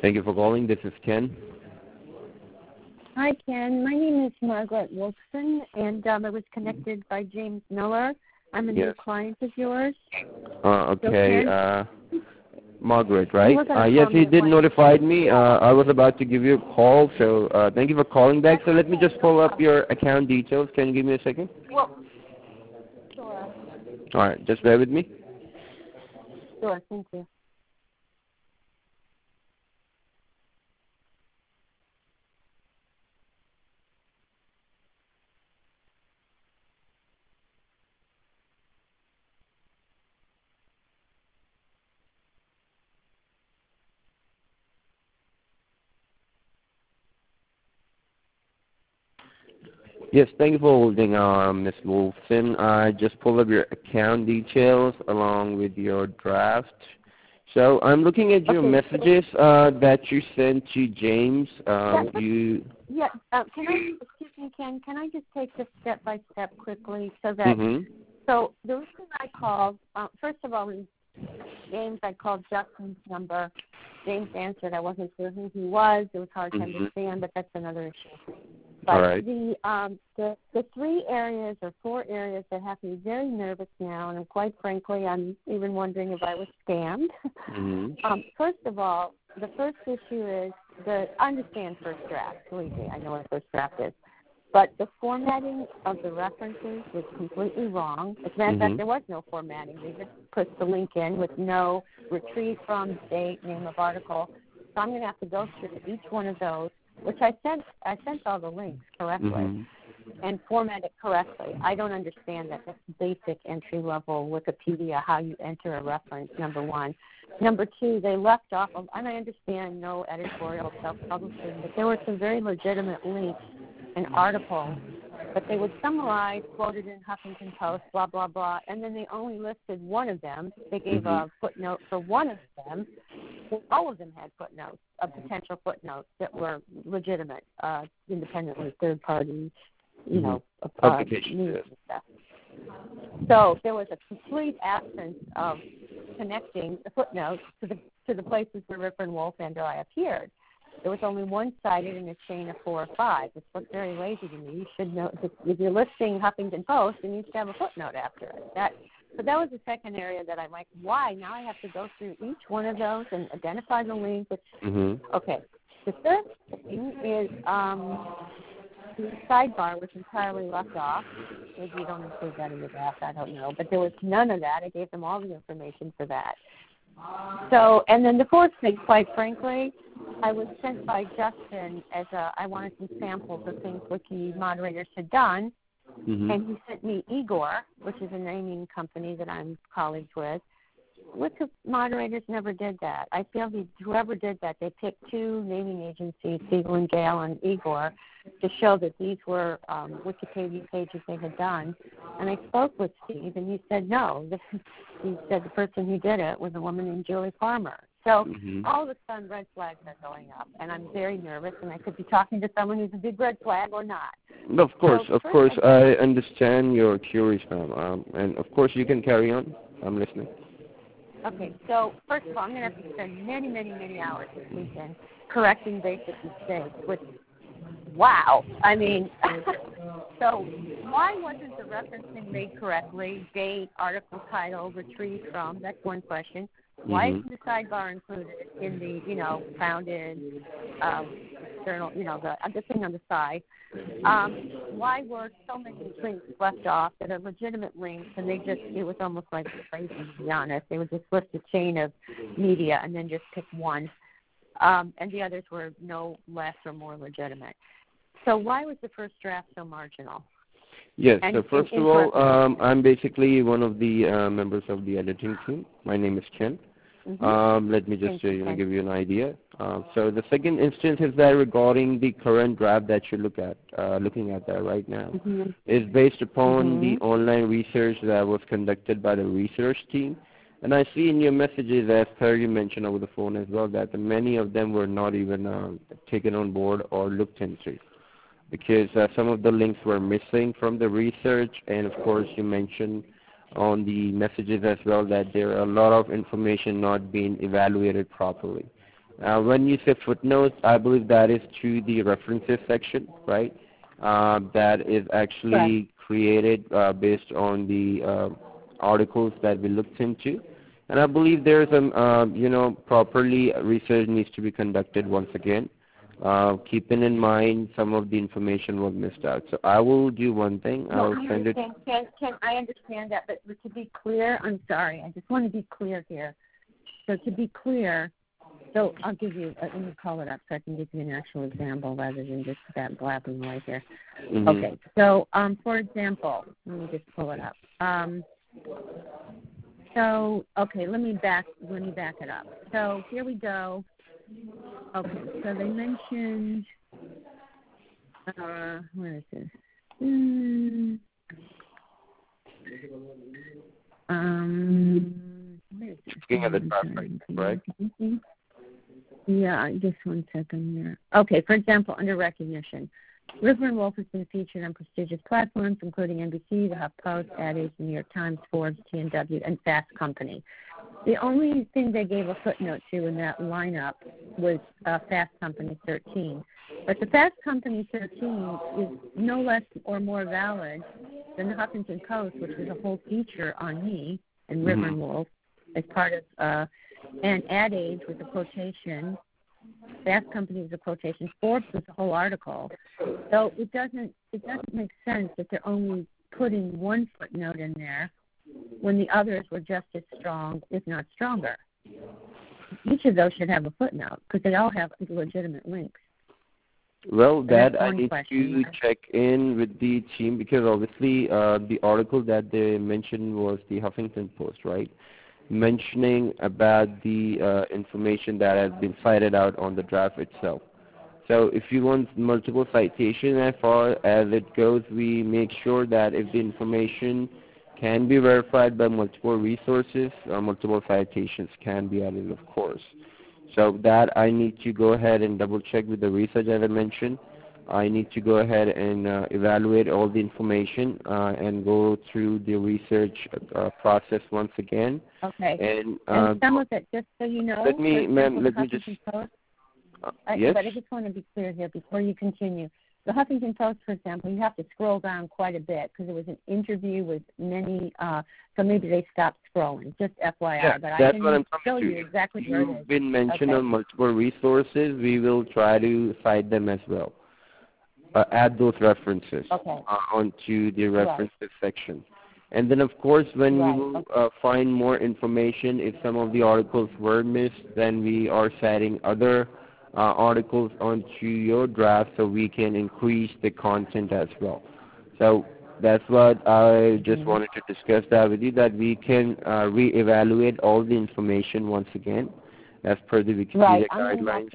Thank you for calling. This is Ken. Hi, Ken. My name is Margaret Wolfson, and I was connected by James Miller. I'm a new client of yours. Okay. Margaret, right? Yes, he did notify me. I was about to give you a call, so thank you for calling back. So let me just pull up your account details. Can you give me a second? Well, sure. All right, just bear with me. Sure, thank you. Yes, thank you for holding, Ms. Wolfson. I just pulled up your account details along with your draft. So I'm looking at your messages that you sent to James. Can I, excuse me, Ken, can I just take this step by step quickly so that, so the reason I called, first of all, James, I called Justin's number. James answered. I wasn't sure who he was. It was hard to understand, but that's another issue. But the 3 areas or 4 areas that have me very nervous now, and quite frankly, I'm even wondering if I was scammed. First of all, the first issue is I understand first draft. Believe me, I know what first draft is. But the formatting of the references was completely wrong. As a matter of fact, there was no formatting. They just put the link in with no retrieve from, date, name of article. So I'm going to have to go through each one of those, which I sent all the links correctly and format it correctly. I don't understand that. That's basic entry-level Wikipedia, how you enter a reference, number one. Number two, they left off, and I understand no editorial self-publishing, but there were some very legitimate links and articles, but they would summarize, quoted in Huffington Post, blah, blah, blah, and then they only listed one of them. They gave a footnote for one of them. All of them had footnotes, potential footnotes that were legitimate, independently, third-party, news and stuff. So there was a complete absence of connecting the footnotes to the places where Ripper and Wolf and I appeared. There was only one cited in a chain of 4 or 5. This looked very lazy to me. You should know if you're listing Huffington Post, it needs to have a footnote after it. So that was the second area that I'm like, why? Now I have to go through each one of those and identify the link. Okay. The third thing is the sidebar was entirely left off. Maybe you don't include that in the draft, I don't know. But there was none of that. I gave them all the information for that. So, and then the fourth thing, quite frankly, I was sent by Justin I wanted some samples of things Wiki moderators had done, and he sent me Igor, which is a naming company that I'm colleagues with. Wiki moderators never did that. I feel whoever did that, they picked 2 naming agencies, Siegel and Gale and Igor, to show that these were Wikipedia pages they had done. And I spoke with Steve, and he said no. He said the person who did it was a woman named Julie Farmer. So all of a sudden, red flags are going up, and I'm very nervous, and I could be talking to someone who's a big red flag or not. Of course, I understand you're curious, ma'am, and of course you can carry on. I'm listening. Okay, so first of all, I'm going to have to spend many, many, many hours this weekend correcting basic mistakes, which, wow. I mean, so why wasn't the referencing made correctly? Date, article title, retrieved from, that's one question. Why isn't the sidebar included in the, founded, external, the thing on the side? Why were so many links left off that are legitimate links, and it was almost like crazy, to be honest. They would just list a chain of media and then just pick one, and the others were no less or more legitimate. So why was the first draft so marginal? Yes, so first of all, I'm basically one of the members of the editing team. My name is Ken. Let me just give you an idea. So the second instance is that regarding the current draft that you're looking at there right now is based upon the online research that was conducted by the research team. And I see in your messages, as per you mentioned over the phone as well, that many of them were not even taken on board or looked into, because some of the links were missing from the research, and of course you mentioned on the messages as well that there are a lot of information not being evaluated properly. When you say footnotes, I believe that is to the references section, right? That is actually created based on the articles that we looked into. And I believe there's properly research needs to be conducted once again, keeping in mind some of the information was missed out. So I will do one thing. I will send it. I understand that, but to be clear, I'm sorry. I just want to be clear here. So to be clear, so I'll give you, let me call it up so I can give you an actual example rather than just that blabbing right here. Mm-hmm. Okay, so for example, let me just pull it up. Let me back it up. So here we go. Okay, so they mentioned, where is this? Looking at the traffic, right? Yeah, just one second here. Okay, for example, under recognition, River and Wolf has been featured on prestigious platforms, including NBC, the HuffPost, Ad Age, New York Times, Forbes, TNW, and Fast Company. The only thing they gave a footnote to in that lineup was Fast Company 13. But the Fast Company 13 is no less or more valid than the Huffington Post, which was a whole feature on me and River and Wolf as part of, and Ad Age was a quotation. Fast Company was a quotation. Forbes was a whole article. So it doesn't make sense that they're only putting one footnote in there when the others were just as strong, if not stronger. Each of those should have a footnote because they all have legitimate links. Well, that I need to check in with the team because obviously the article that they mentioned was the Huffington Post, right? Mentioning about the information that has been cited out on the draft itself. So if you want multiple citations as far as it goes, we make sure that if the information can be verified by multiple resources, multiple citations can be added, of course. So that I need to go ahead and double check with the research that I mentioned. I need to go ahead and evaluate all the information and go through the research process once again. Okay. And some of it, just so you know, let me just. Post, yes. But I just want to be clear here before you continue. The Huffington Post, for example, you have to scroll down quite a bit because it was an interview with many, so maybe they stopped scrolling, just FYI. Yeah, but that's I can what I'm show coming you to. exactly where it is. You've been mentioned on multiple resources. We will try to cite them as well. Add those references onto the references section. And then, of course, when we will find more information, if some of the articles were missed, then we are citing other articles onto your draft so we can increase the content as well. So that's what I just wanted to discuss that with you, that we can reevaluate all the information once again as per the Wikipedia guidelines.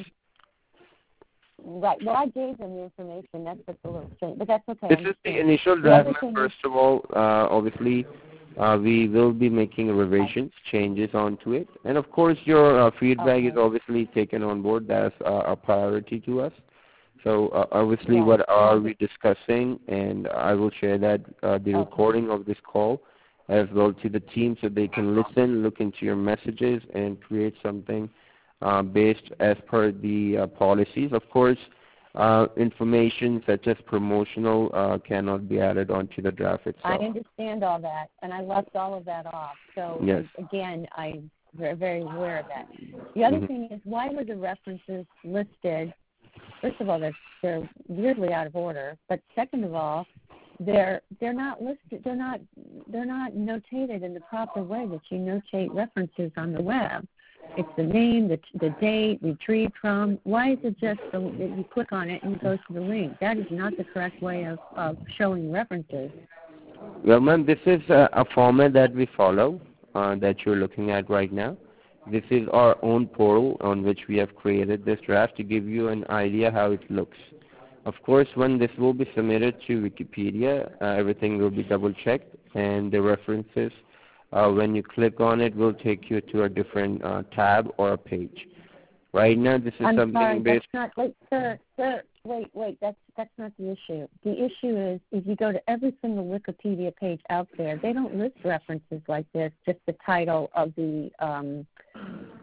Right. Well, I gave them the information. That's just a little strange, but that's okay. This is the initial draft. First of all, obviously, we will be making revisions, changes onto it. And, of course, your feedback is obviously taken on board. That's a priority to us. So, obviously, what are we discussing? And I will share that the recording of this call as well to the team so they can listen, look into your messages, and create something based as per the policies. Of course, information such as promotional cannot be added onto the draft itself. I understand all that, and I left all of that off. So, again, I'm very, very aware of that. The other thing is, why were the references listed? First of all, they're weirdly out of order. But second of all, they're not listed. They're not notated in the proper way that you notate references on the web. It's the name, the date, retrieved from. Why is it just that you click on it and it goes to the link? That is not the correct way of showing references. Well, ma'am, this is a format that we follow that you're looking at right now. This is our own portal on which we have created this draft to give you an idea how it looks. Of course, when this will be submitted to Wikipedia, everything will be double-checked, and the references, when you click on it, will take you to a different tab or a page. Right now, this is something based... That's not, wait, that's not the issue. The issue is if you go to every single Wikipedia page out there, they don't list references like this, just the title of the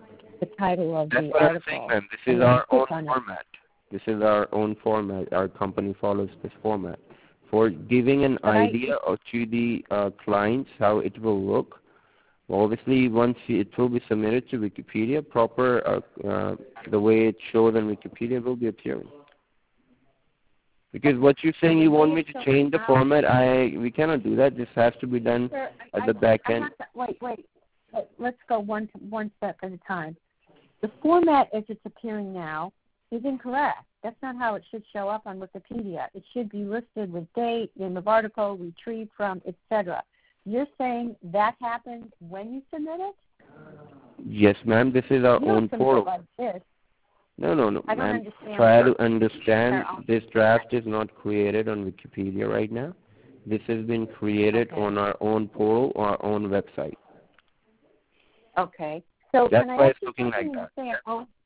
the title of That's the what article. I'm saying, ma'am. This is our own format. This is our own format. Our company follows this format. For giving an idea to the clients how it will look, obviously once it will be submitted to Wikipedia, proper the way it shows on Wikipedia will be appearing. Because what you're saying, you want me to change the format, we cannot do that. This has to be done at the back end. Wait. Let's go one step at a time. The format as it's appearing now is incorrect. That's not how it should show up on Wikipedia. It should be listed with date, name of article, retrieved from, etc. You're saying that happens when you submit it? Yes, ma'am. This is our own portal. Like this. No, I don't ma'am. understand. Try to understand this draft is not created on Wikipedia right now. This has been created on our own portal, our own website. Okay. So that's can why I it's looking like that.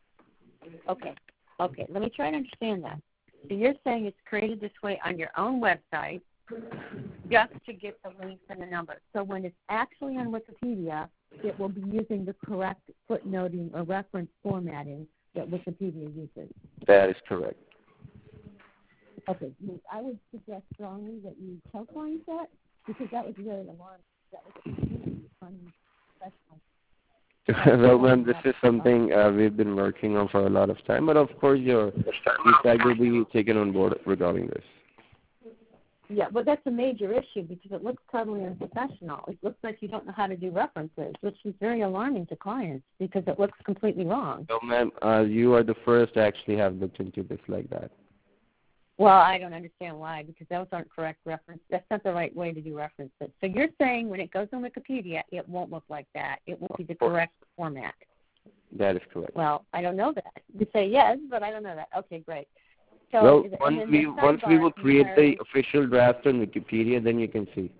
Okay. Let me try to understand that. So you're saying it's created this way on your own website just to get the links and the numbers. So when it's actually on Wikipedia, it will be using the correct footnoting or reference formatting that Wikipedia uses. That is correct. Okay. I would suggest strongly that you tell clients that, because that was very alarming. That was extremely unprofessional. Well, ma'am, this is something we've been working on for a lot of time, but of course your feedback will be taken on board regarding this. Yeah, but that's a major issue because it looks totally unprofessional. It looks like you don't know how to do references, which is very alarming to clients because it looks completely wrong. So, ma'am, you are the first to actually have looked into this like that. Well, I don't understand why, because those aren't correct references. That's not the right way to do references. So you're saying when it goes on Wikipedia, it won't look like that. It won't be the correct format. That is correct. Well, I don't know that. You say yes, but I don't know that. Okay, great. So well, once we will create the official draft on Wikipedia, then you can see.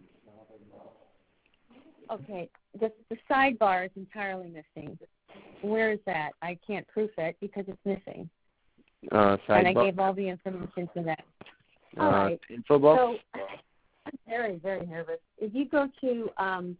Okay, the sidebar is entirely missing. Where is that? I can't proof it because it's missing. And I gave all the information to that. All right. Info box? So I'm very, very nervous. If you go to, I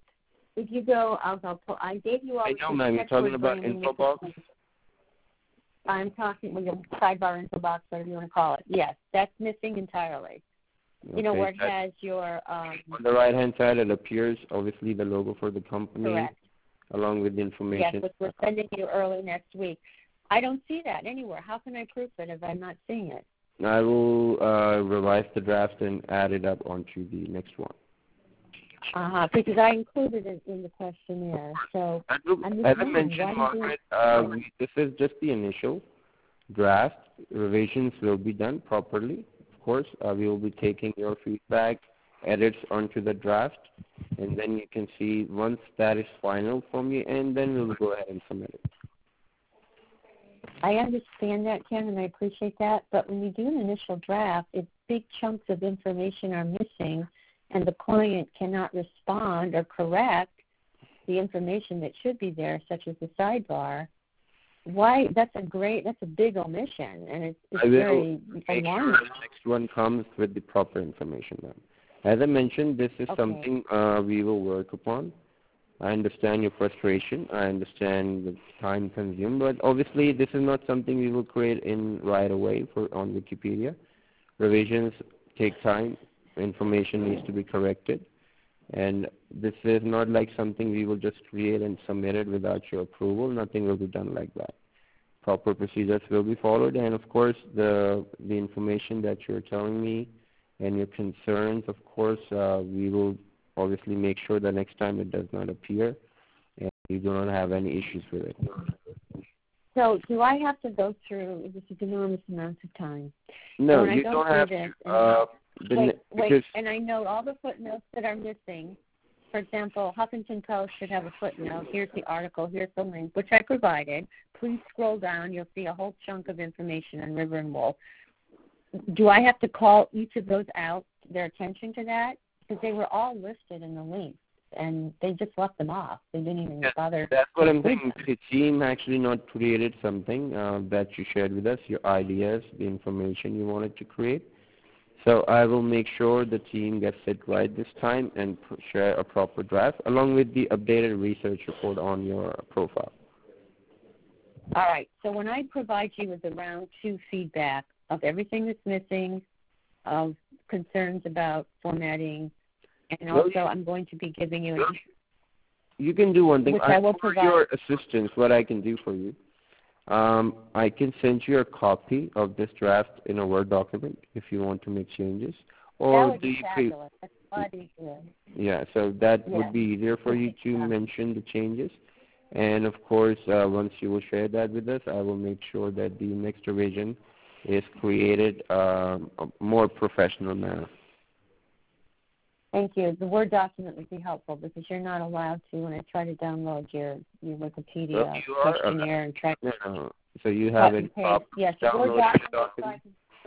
gave you all. I know, ma'am. You're talking about info box? I'm talking with your sidebar info box, whatever you want to call it. Yes, that's missing entirely. Okay, you know where it has your... on the right-hand side, it appears, obviously, the logo for the company. Correct. Along with the information. Yes, which we're sending you early next week. I don't see that anywhere. How can I proof it if I'm not seeing it? I will revise the draft and add it up onto the next one. Because I included it in the questionnaire. So as I mentioned, Margaret, this is just the initial draft. Revisions will be done properly. Of course, we will be taking your feedback, edits onto the draft, and then you can see once that is final from you, and then we will go ahead and submit it. I understand that, Ken, and I appreciate that. But when you do an initial draft, if big chunks of information are missing and the client cannot respond or correct the information that should be there, such as the sidebar, that's a big omission, and it's very alarming. Sure the next one comes with the proper information, ma'am. As I mentioned, this is something we will work upon. I understand your frustration. I understand the time consumed, but obviously this is not something we will create in right away on Wikipedia. Revisions take time. Information needs to be corrected, and this is not like something we will just create and submit it without your approval. Nothing will be done like that. Proper procedures will be followed, and of course the information that you're telling me and your concerns, of course, we will obviously make sure that next time it does not appear and you do not have any issues with it. So do I have to go through this enormous amount of time? No, you don't have to. Wait, and I note all the footnotes that are missing. For example, Huffington Post should have a footnote. Here's the article. Here's the link, which I provided. Please scroll down. You'll see a whole chunk of information on River and Wool. Do I have to call each of those out, their attention to that? Because they were all listed in the link, and they just left them off. They didn't even bother. That's what I'm saying. The team actually not created something that you shared with us, your ideas, the information you wanted to create. So I will make sure the team gets it right this time and share a proper draft along with the updated research report on your profile. All right. So when I provide you with the round 2 feedback of everything that's missing, of concerns about formatting, and also I'm going to be giving you You can do one thing. Which I will provide. For your assistance, what I can do for you, I can send you a copy of this draft in a Word document if you want to make changes. Or that would be fabulous. That's a lot easier. Yeah, so that would be easier for you to mention the changes. And, of course, once you will share that with us, I will make sure that the next revision is created a more professional manner. Thank you. The Word document would be helpful because you're not allowed to, when I try to download your Wikipedia questionnaire and try to... No. So you have it Yes, the Word document.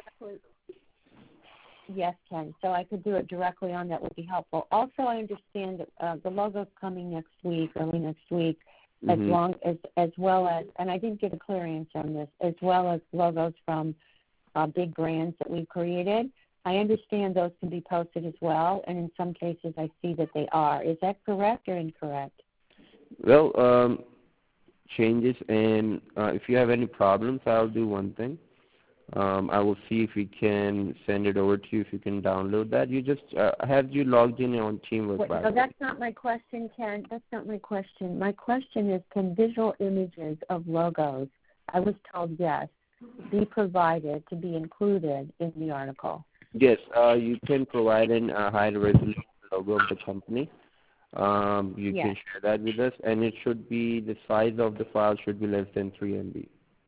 Yes, Ken. So I could do it directly on that would be helpful. Also, I understand that the logo's coming next week, early next week, as well as, and I didn't get a clear answer on this, as well as logos from big brands that we've created. I understand those can be posted as well, and in some cases I see that they are. Is that correct or incorrect? Well, changes, and if you have any problems, I'll do one thing. I will see if we can send it over to you, if you can download that. You just have you logged in on Teamwork? No, that's not my question, Ken. That's not my question. My question is, can visual images of logos, I was told yes, be provided to be included in the article? Yes, you can provide a high-resolution logo of the company. You can share that with us, and it should be, the size of the file should be less than 3 MB.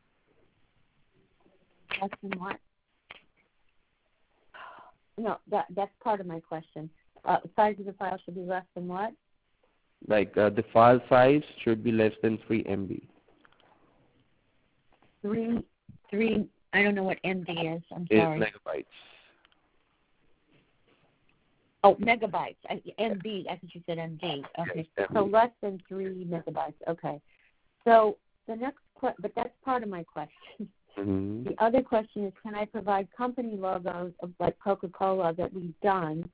Less than what? No, that's part of my question. Size of the file should be less than what? Like the file size should be less than 3 MB. 3, I don't know what MB is. I'm sorry. It's megabytes. Oh, megabytes. MB, I think you said MB. Okay. Yes, so less than 3 megabytes. Okay. So the next question, but that's part of my question. Mm-hmm. The other question is, can I provide company logos of like Coca-Cola that we've done,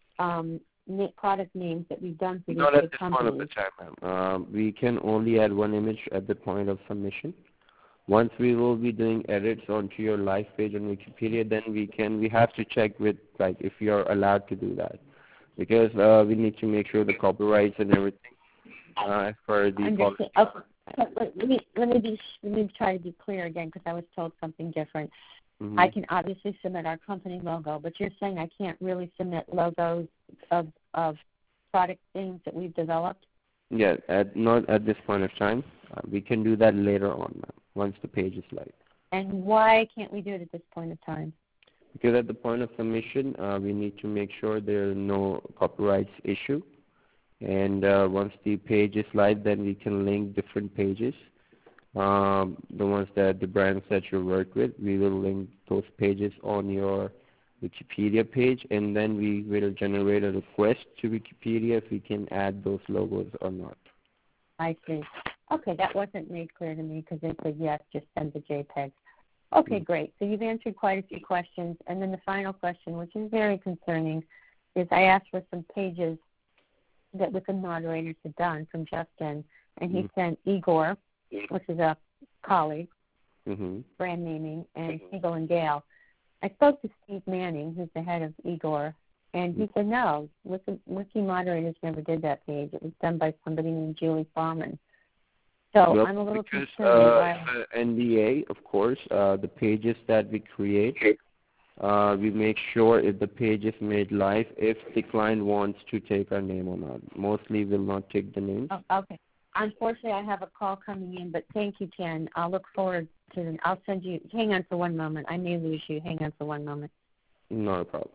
product names that we've done for these big companies? Not at this point of the time, ma'am. We can only add one image at the point of submission. Once we will be doing edits onto your live page on Wikipedia, then we have to check with, like, if you're allowed to do that, because we need to make sure the copyrights and everything for the policy. Okay. Let me try to be clear again, because I was told something different. Mm-hmm. I can obviously submit our company logo, but you're saying I can't really submit logos of product names that we've developed? Yeah, not at this point of time. We can do that later on, ma'am, once the page is live. And why can't we do it at this point of time? Because at the point of submission, we need to make sure there are no copyrights issue. And once the page is live, then we can link different pages. The ones that the brands that you work with, we will link those pages on your Wikipedia page, and then we will generate a request to Wikipedia if we can add those logos or not. I see. Okay, that wasn't made clear to me because they said yes, just send the JPEG. Okay, great. So you've answered quite a few questions. And then the final question, which is very concerning, is I asked for some pages that Wiccan moderators had done from Justin, and he sent Igor, which is a colleague, brand naming, and Siegel and Gale. I spoke to Steve Manning, who's the head of Igor, and he said, no, Wiki moderators never did that page. It was done by somebody named Julie Fallman. So I'm a little concerned. The NDA, of course, the pages that we create, we make sure if the page is made live, if the client wants to take our name or not. Mostly will not take the name. Oh, okay. Unfortunately, I have a call coming in, but thank you, Ken. I'll look forward to it. I'll send you. Hang on for one moment. I may lose you. Hang on for one moment. Not a problem.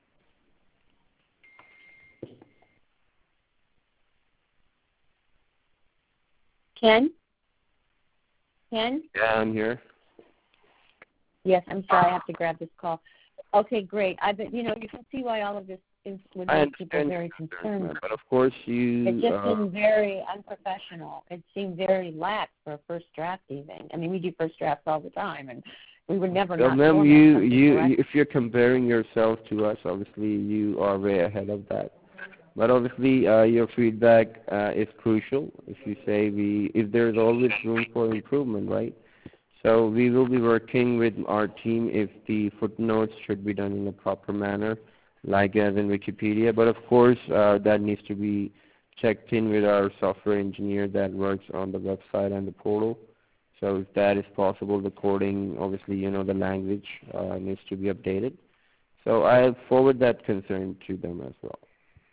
Ken? Ken? Yeah, I'm here. Yes, I'm sorry. I have to grab this call. Okay, great. You can see why all of this would make people very concerned. But of course, it just seemed very unprofessional. It seemed very lax for a first draft, even. I mean, we do first drafts all the time, and we would never. Well, ma'am, if you're comparing yourself to us, obviously you are way ahead of that. But obviously, your feedback is crucial. If you say if there's always room for improvement, right? So we will be working with our team if the footnotes should be done in a proper manner, like as in Wikipedia. But of course, that needs to be checked in with our software engineer that works on the website and the portal. So if that is possible, the coding, obviously, the language needs to be updated. So I forward that concern to them as well.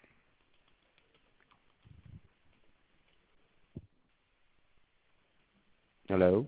Hello?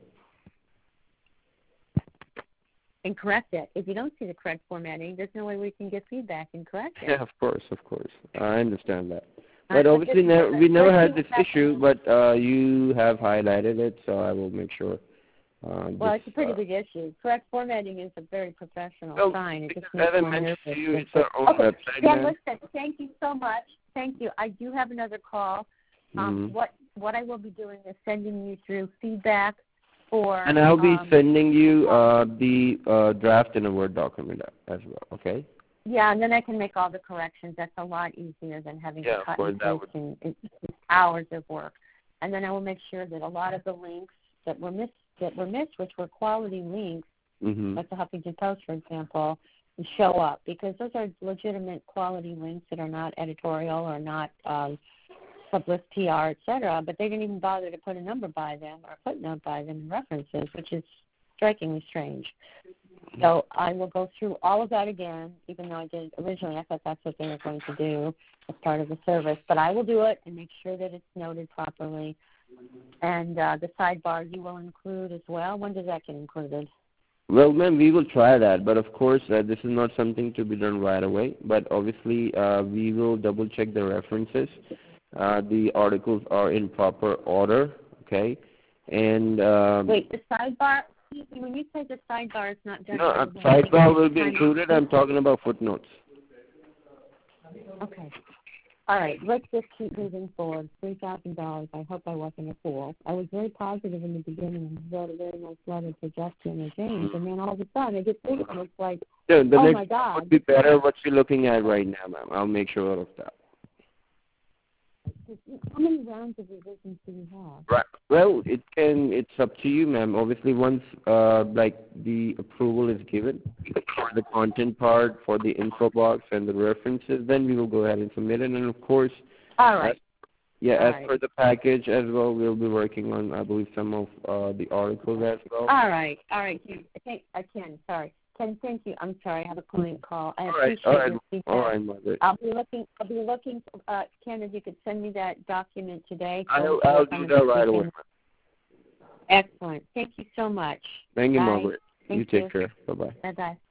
And correct it. If you don't see the correct formatting, there's no way we can get feedback and correct it. Yeah, of course. I understand that. But obviously, we never had this issue, but you have highlighted it, so I will make sure. Well, it's a pretty big issue. Correct formatting is a very professional sign. It just makes as I one mentioned nervous. to you, it's our own website. Yeah, listen, thank you so much. Thank you. I do have another call. What I will be doing is sending you through feedback for... And I'll be sending you the draft in a Word document as well, okay? Yeah, and then I can make all the corrections. That's a lot easier than having to cut and paste, and it's hours of work. And then I will make sure that a lot of the links that were missed, which were quality links, like the Huffington Post, for example, show up, because those are legitimate quality links that are not editorial or not public PR, et cetera, but they didn't even bother to put a number by them or a footnote by them in references, which is strikingly strange. So I will go through all of that again, even though I did originally. I thought that's what they were going to do as part of the service. But I will do it and make sure that it's noted properly. And the sidebar you will include as well. When does that get included? Well, ma'am, we will try that. But, of course, this is not something to be done right away. But, obviously, we will double-check the references. The articles are in proper order, okay? And wait, the sidebar? When you say the sidebar is not done... No, sidebar will be included. I'm talking about footnotes. Okay. All right, let's just keep moving forward. $3,000. I hope I wasn't a fool. I was very positive in the beginning and wrote a very nice letter to Justin or James, and then all of a sudden I get this and it's like, the next my God. would be better what you're looking at right now, ma'am. I'll make sure of that. How many rounds of revisions do you have? Right. Well, it's up to you, ma'am. Obviously, once the approval is given for the content part, for the info box and the references, then we will go ahead and submit it. And of course, all right. As per the package as well, we'll be working on, I believe, some of the articles as well. All right. Ken, sorry. Ken, thank you. I'm sorry, I have a client call. I appreciate your feedback. All right, Margaret. I'll be looking. Ken, if you could send me that document today. I'll do that right away. Excellent. Thank you so much. Thank you, Bye. Margaret. Thank you take care. Bye-bye. Bye-bye.